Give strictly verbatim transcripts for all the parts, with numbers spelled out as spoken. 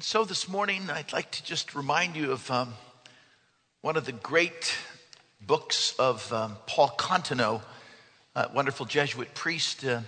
So this morning, I'd like to just remind you of um, one of the great books of um, Paul Contino, a wonderful Jesuit priest, uh,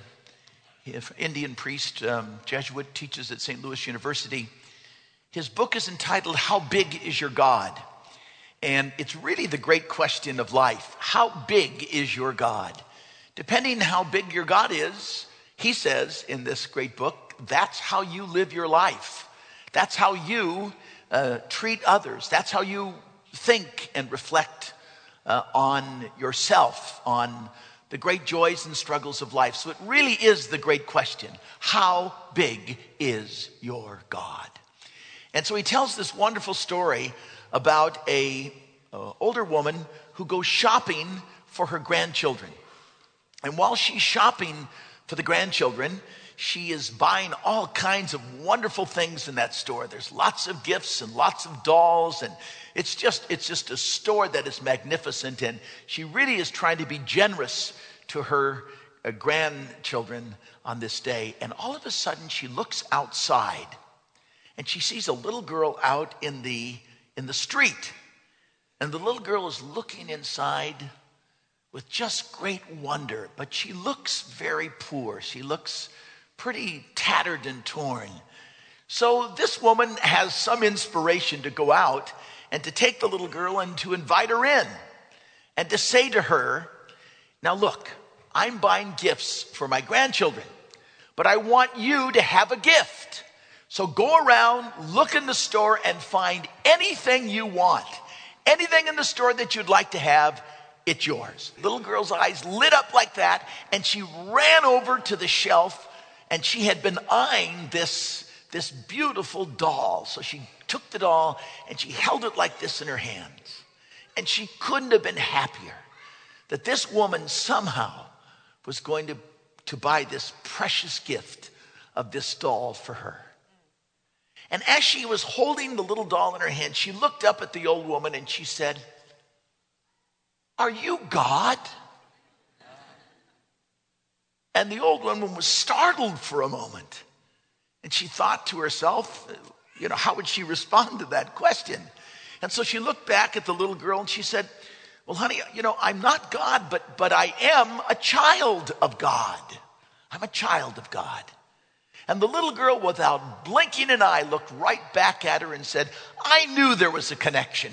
Indian priest, um, Jesuit, teaches at Saint Louis University. His book is entitled, How Big Is Your God? And it's really the great question of life. How big is your God? Depending how big your God is, he says in this great book, that's how you live your life. That's how you uh, treat others. That's how you think and reflect uh, on yourself, on the great joys and struggles of life. So it really is the great question. How big is your God? And so he tells this wonderful story about a uh, older woman who goes shopping for her grandchildren. And while she's shopping for the grandchildren, she is buying all kinds of wonderful things in that store. There's lots of gifts and lots of dolls, and it's just it's just a store that is magnificent. And she really is trying to be generous to her uh, grandchildren on this day. And all of a sudden, she looks outside, and she sees a little girl out in the in the street. And the little girl is looking inside with just great wonder, but she looks very poor. She looks pretty tattered and torn. So this woman has some inspiration to go out and to take the little girl and to invite her in and to say to her, now look, I'm buying gifts for my grandchildren, but I want you to have a gift. So go around, look in the store and find anything you want. Anything in the store that you'd like to have, it's yours. The little girl's eyes lit up like that, and she ran over to the shelf, and she had been eyeing this, this beautiful doll. So she took the doll, and she held it like this in her hands. And she couldn't have been happier that this woman somehow was going to, to buy this precious gift of this doll for her. And as she was holding the little doll in her hand, she looked up at the old woman and she said, "Are you God?" And the old woman was startled for a moment. And she thought to herself, you know, how would she respond to that question? And so she looked back at the little girl and she said, well, honey, you know, I'm not God, but, but I am a child of God. I'm a child of God. And the little girl, without blinking an eye, looked right back at her and said, I knew there was a connection.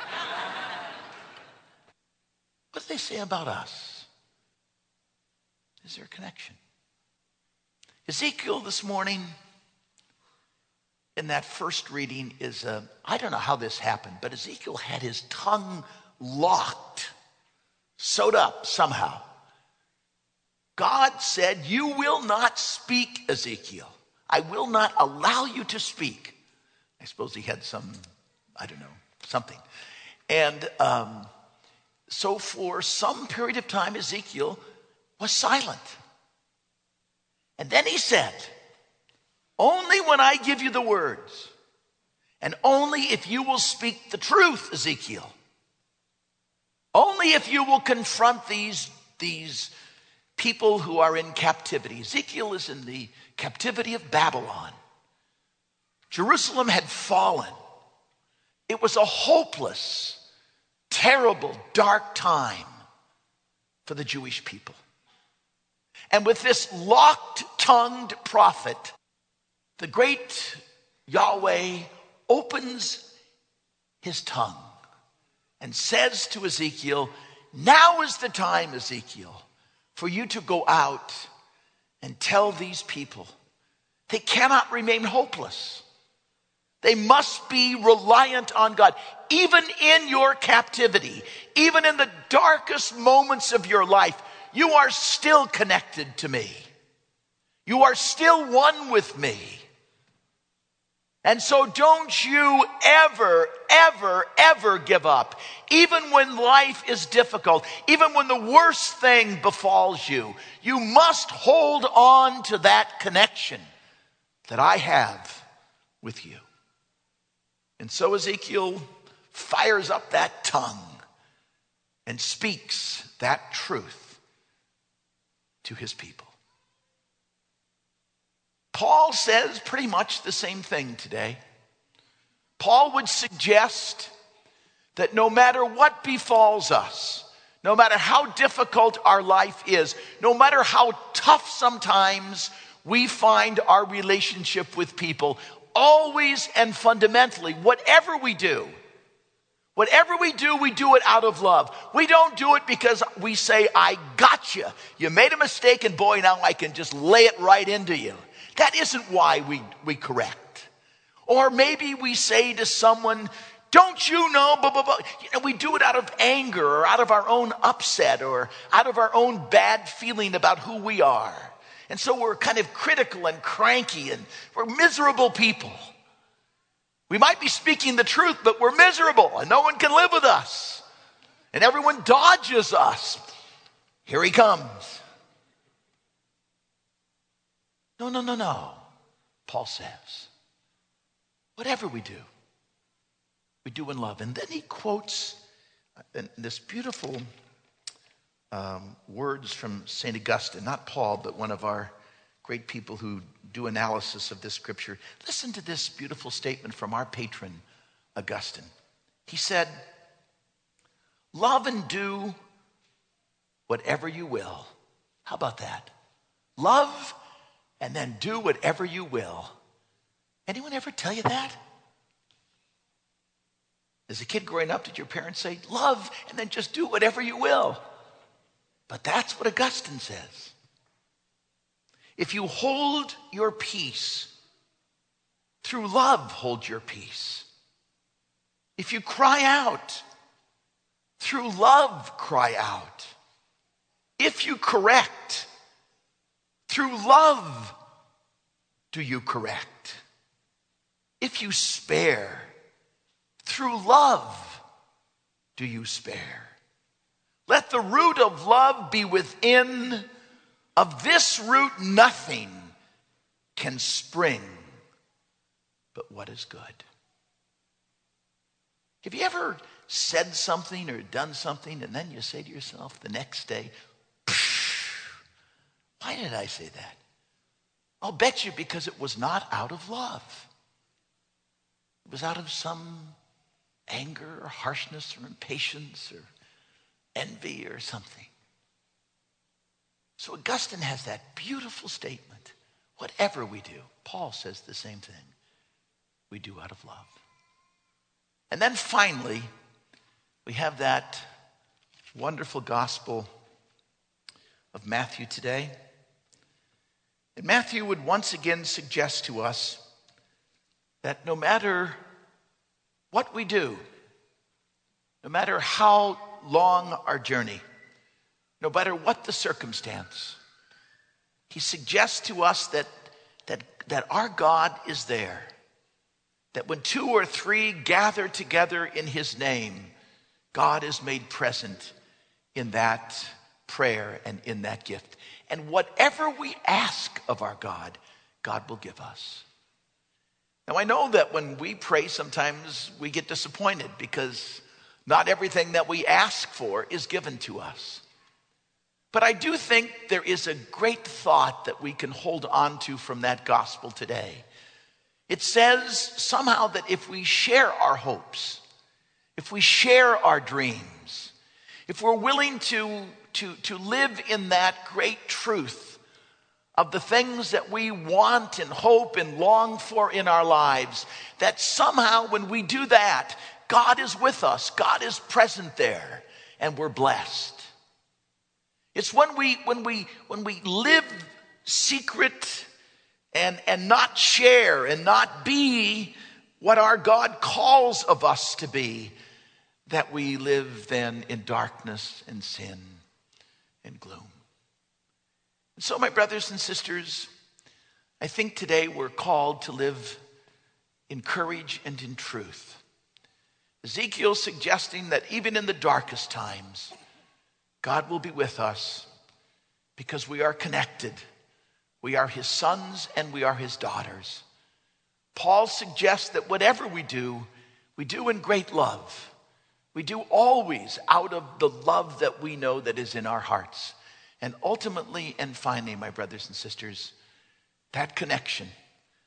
What do they say about us? Is there a connection? Ezekiel this morning, in that first reading, is, uh, I don't know how this happened, but Ezekiel had his tongue locked, sewed up somehow. God said, you will not speak, Ezekiel. I will not allow you to speak. I suppose he had some, I don't know, something. And um, so for some period of time, Ezekiel was silent. And then he said, only when I give you the words, and only if you will speak the truth, Ezekiel, only if you will confront these, these people who are in captivity. Ezekiel is in the captivity of Babylon. Jerusalem had fallen. It was a hopeless, terrible, dark time for the Jewish people. And with this locked-tongued prophet, the great Yahweh opens his tongue and says to Ezekiel, now is the time, Ezekiel, for you to go out and tell these people they cannot remain hopeless. They must be reliant on God. Even in your captivity, even in the darkest moments of your life, you are still connected to me. You are still one with me. And so don't you ever, ever, ever give up. Even when life is difficult, even when the worst thing befalls you, you must hold on to that connection that I have with you. And so Ezekiel fires up that tongue and speaks that truth to his people. Paul says pretty much the same thing today. Paul would suggest that no matter what befalls us, no matter how difficult our life is, no matter how tough sometimes we find our relationship with people, always and fundamentally, whatever we do, whatever we do, we do it out of love. We don't do it because we say, I got you. You made a mistake and boy, now I can just lay it right into you. That isn't why we, we correct. Or maybe we say to someone, don't you know, blah, blah, blah. You know, we do it out of anger or out of our own upset or out of our own bad feeling about who we are. And so we're kind of critical and cranky and we're miserable people. We might be speaking the truth, but we're miserable and no one can live with us. And everyone dodges us. Here he comes. No, no, no, no. Paul says, whatever we do, we do in love. And then he quotes this beautiful um, words from Saint Augustine, not Paul, but one of our great people who do analysis of this scripture. Listen to this beautiful statement from our patron, Augustine. He said, love and do whatever you will. How about that? Love and then do whatever you will. Anyone ever tell you that? As a kid growing up, did your parents say, love and then just do whatever you will? But that's what Augustine says. If you hold your peace, through love hold your peace. If you cry out, through love cry out. If you correct, through love do you correct. If you spare, through love do you spare. Let the root of love be within. Of this root nothing can spring but what is good. Have you ever said something or done something and then you say to yourself the next day, why did I say that? I'll bet you because it was not out of love. It was out of some anger or harshness or impatience or envy or something. So Augustine has that beautiful statement. Whatever we do, Paul says the same thing. We do out of love. And then finally, we have that wonderful gospel of Matthew today. And Matthew would once again suggest to us that no matter what we do, no matter how long our journey, no matter what the circumstance, he suggests to us that, that, that our God is there. That when two or three gather together in his name, God is made present in that prayer and in that gift. And whatever we ask of our God, God will give us. Now I know that when we pray, sometimes we get disappointed because not everything that we ask for is given to us. But I do think there is a great thought that we can hold on to from that gospel today. It says somehow that if we share our hopes, if we share our dreams, if we're willing to, to, to live in that great truth of the things that we want and hope and long for in our lives, that somehow when we do that, God is with us, God is present there, and we're blessed. It's when we when we when we live secret and and not share and not be what our God calls of us to be, that we live then in darkness and sin and gloom. And so, my brothers and sisters, I think today we're called to live in courage and in truth. Ezekiel suggesting that even in the darkest times, God will be with us because we are connected. We are his sons and we are his daughters. Paul suggests that whatever we do, we do in great love. We do always out of the love that we know that is in our hearts. And ultimately and finally, my brothers and sisters, that connection,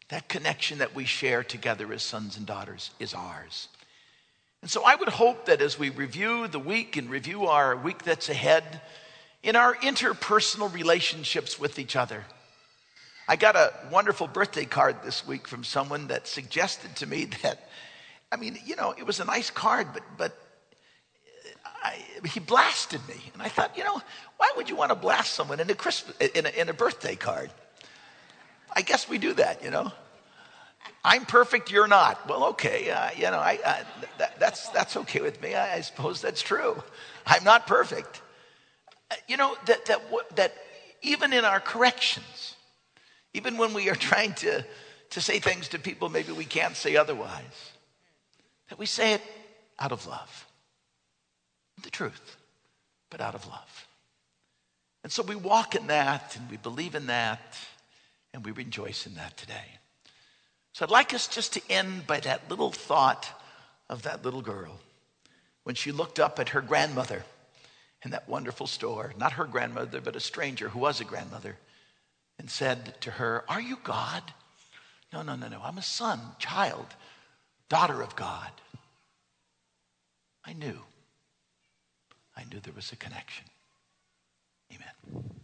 That connection that we share together as sons and daughters is ours. And so I would hope that as we review the week and review our week that's ahead, in our interpersonal relationships with each other. I got a wonderful birthday card this week from someone that suggested to me that, I mean, you know, it was a nice card, but but I, he blasted me. And I thought, you know, why would you want to blast someone in a Christmas, in a, in a birthday card? I guess we do that, you know. I'm perfect, you're not. Well, okay, uh, you know, I, I, that, that's that's okay with me. I, I suppose that's true. I'm not perfect. Uh, you know, that that that even in our corrections, even when we are trying to, to say things to people maybe we can't say otherwise, that we say it out of love. The truth, but out of love. And so we walk in that, and we believe in that, and we rejoice in that today. So I'd like us just to end by that little thought of that little girl when she looked up at her grandmother in that wonderful store, not her grandmother, but a stranger who was a grandmother, and said to her, "Are you God?" "No, no, no, no. I'm a son, child, daughter of God." I knew. I knew there was a connection. Amen.